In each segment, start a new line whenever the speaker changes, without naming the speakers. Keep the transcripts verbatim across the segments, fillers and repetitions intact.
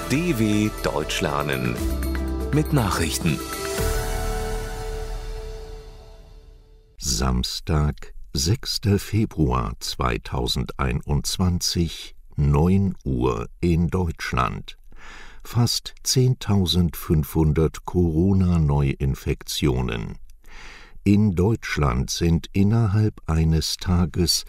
D W Deutsch lernen mit Nachrichten.
Samstag, sechster Februar zweitausendeinundzwanzig, neun Uhr in Deutschland. Fast zehntausendfünfhundert Corona-Neuinfektionen. In Deutschland sind innerhalb eines Tages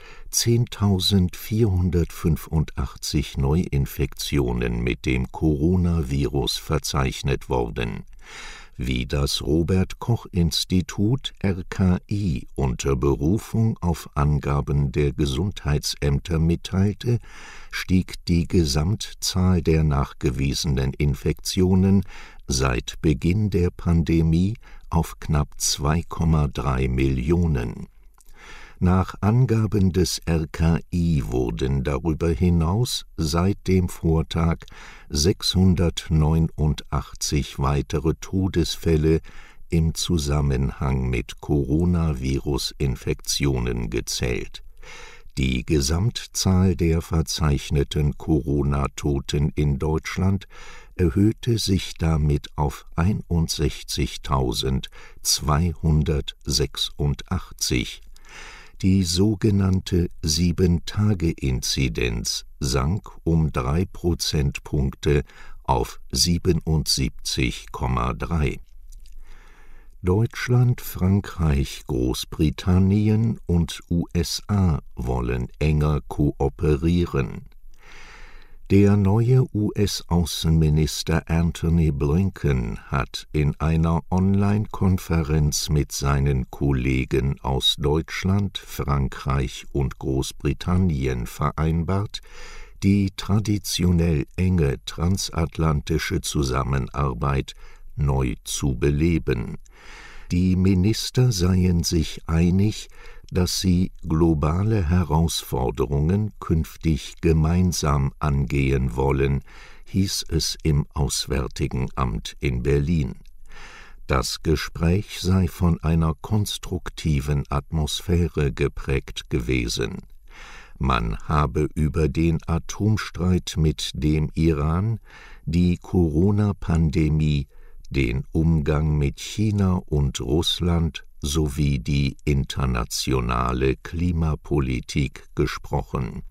zehntausendvierhundertfünfundachtzig Neuinfektionen mit dem Coronavirus verzeichnet worden. Wie das Robert-Koch-Institut R K I unter Berufung auf Angaben der Gesundheitsämter mitteilte, stieg die Gesamtzahl der nachgewiesenen Infektionen seit Beginn der Pandemie auf knapp zwei Komma drei Millionen. Nach Angaben des R K I wurden darüber hinaus seit dem Vortag sechshundertneunundachtzig weitere Todesfälle im Zusammenhang mit Coronavirus-Infektionen gezählt. Die Gesamtzahl der verzeichneten Corona-Toten in Deutschland erhöhte sich damit auf einundsechzigtausendzweihundertsechsundachtzig. Die sogenannte sieben-Tage-Inzidenz sank um drei Prozentpunkte auf siebenundsiebzig Komma drei. Deutschland, Frankreich, Großbritannien und U S A wollen enger kooperieren. Der neue U S-Außenminister Antony Blinken hat in einer Online-Konferenz mit seinen Kollegen aus Deutschland, Frankreich und Großbritannien vereinbart, die traditionell enge transatlantische Zusammenarbeit neu zu beleben. Die Minister seien sich einig, dass sie globale Herausforderungen künftig gemeinsam angehen wollen, hieß es im Auswärtigen Amt in Berlin. Das Gespräch sei von einer konstruktiven Atmosphäre geprägt gewesen. Man habe über den Atomstreit mit dem Iran, die Corona-Pandemie, den Umgang mit China und Russland sowie die internationale Klimapolitik gesprochen.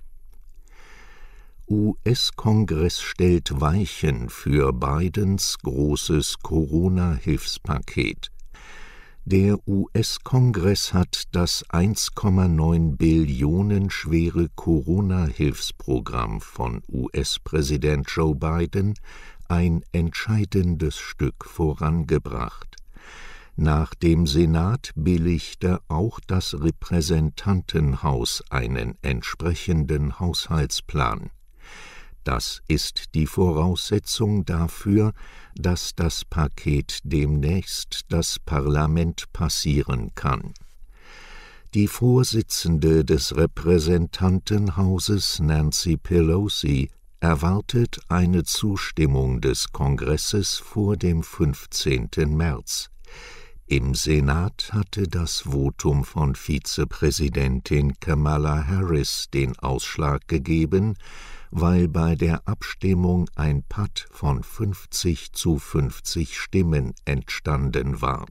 U S-Kongress stellt Weichen für Bidens großes Corona-Hilfspaket. Der U S-Kongress hat das eins Komma neun Billionen schwere Corona-Hilfsprogramm von U S-Präsident Joe Biden ein entscheidendes Stück vorangebracht. Nach dem Senat billigte auch das Repräsentantenhaus einen entsprechenden Haushaltsplan. Das ist die Voraussetzung dafür, dass das Paket demnächst das Parlament passieren kann. Die Vorsitzende des Repräsentantenhauses, Nancy Pelosi, erwartet eine Zustimmung des Kongresses vor dem fünfzehnten März. Im Senat hatte das Votum von Vizepräsidentin Kamala Harris den Ausschlag gegeben, weil bei der Abstimmung ein Patt von fünfzig zu fünfzig Stimmen entstanden war.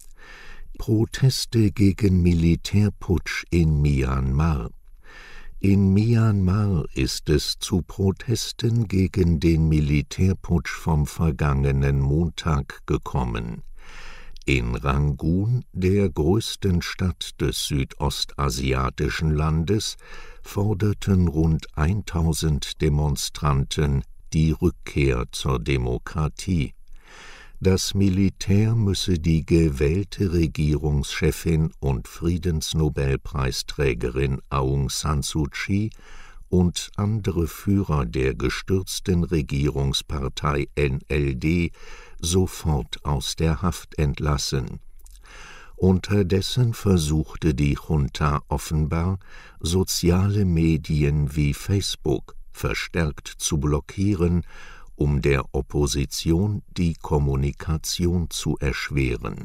Proteste gegen Militärputsch in Myanmar. In Myanmar ist es zu Protesten gegen den Militärputsch vom vergangenen Montag gekommen. In Rangoon, der größten Stadt des südostasiatischen Landes, forderten rund tausend Demonstranten die Rückkehr zur Demokratie. Das Militär müsse die gewählte Regierungschefin und Friedensnobelpreisträgerin Aung San Suu Kyi und andere Führer der gestürzten Regierungspartei N L D sofort aus der Haft entlassen. Unterdessen versuchte die Junta offenbar, soziale Medien wie Facebook verstärkt zu blockieren, um der Opposition die Kommunikation zu erschweren.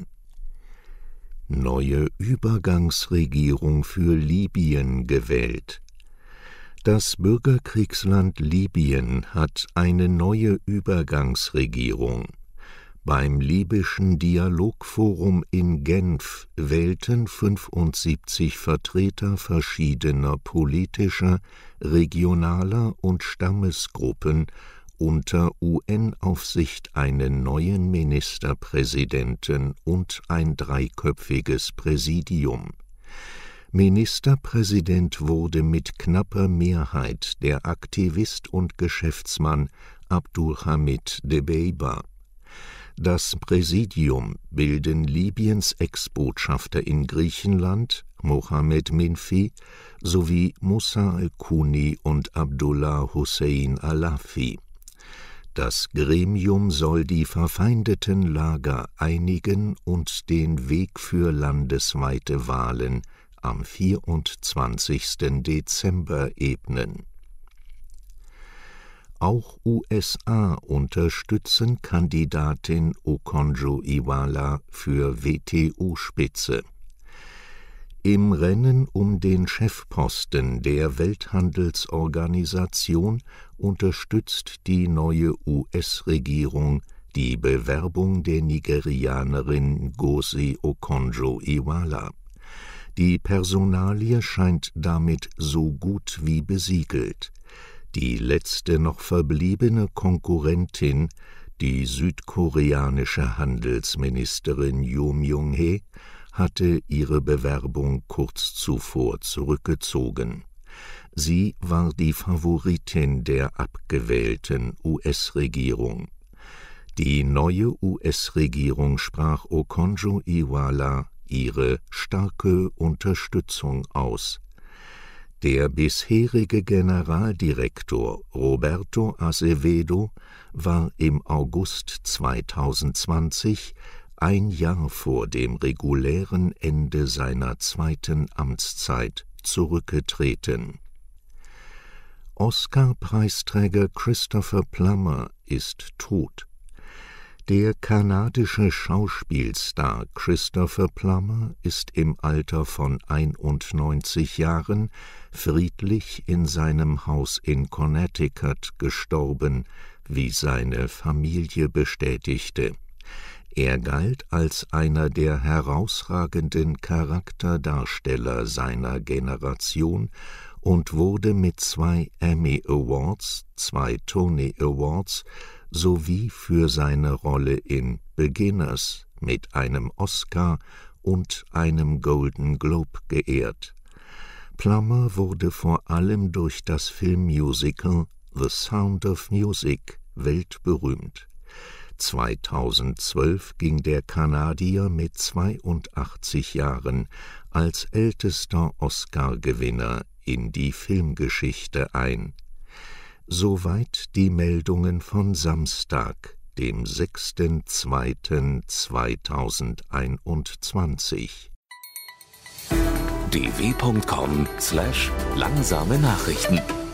Neue Übergangsregierung für Libyen gewählt. Das Bürgerkriegsland Libyen hat eine neue Übergangsregierung. Beim libyschen Dialogforum in Genf wählten fünfundsiebzig Vertreter verschiedener politischer, regionaler und Stammesgruppen unter U N-Aufsicht einen neuen Ministerpräsidenten und ein dreiköpfiges Präsidium. Ministerpräsident wurde mit knapper Mehrheit der Aktivist und Geschäftsmann Abdulhamid Dbeibeh. Das Präsidium bilden Libyens Ex-Botschafter in Griechenland, Mohamed Minfi, sowie Moussa al-Kuni und Abdullah Hussein Alafi. Das Gremium soll die verfeindeten Lager einigen und den Weg für landesweite Wahlen am vierundzwanzigsten Dezember ebnen. Auch U S A unterstützen Kandidatin Okonjo-Iweala für W T O-Spitze. Im Rennen um den Chefposten der Welthandelsorganisation unterstützt die neue U S-Regierung die Bewerbung der Nigerianerin Ngozi Okonjo-Iweala. Die Personalie scheint damit so gut wie besiegelt. Die letzte noch verbliebene Konkurrentin, die südkoreanische Handelsministerin Yoo Myung-hae, hatte ihre Bewerbung kurz zuvor zurückgezogen. Sie war die Favoritin der abgewählten U S-Regierung. Die neue U S-Regierung sprach Okonjo-Iweala ihre starke Unterstützung aus. Der bisherige Generaldirektor Roberto Azevedo war im August zweitausendzwanzig, ein Jahr vor dem regulären Ende seiner zweiten Amtszeit, zurückgetreten. Oscar-Preisträger Christopher Plummer ist tot. Der kanadische Schauspielstar Christopher Plummer ist im Alter von einundneunzig Jahren friedlich in seinem Haus in Connecticut gestorben, wie seine Familie bestätigte. Er galt als einer der herausragenden Charakterdarsteller seiner Generation und wurde mit zwei Emmy Awards, zwei Tony Awards sowie für seine Rolle in Beginners mit einem Oscar und einem Golden Globe geehrt. Plummer wurde vor allem durch das Filmmusical The Sound of Music weltberühmt. zweitausendzwölf ging der Kanadier mit zweiundachtzig Jahren als ältester Oscar-Gewinner in die Filmgeschichte ein. Soweit die Meldungen von Samstag, dem sechsten zweiten zweitausendeinundzwanzig.
d w punkt com slash langsame Nachrichten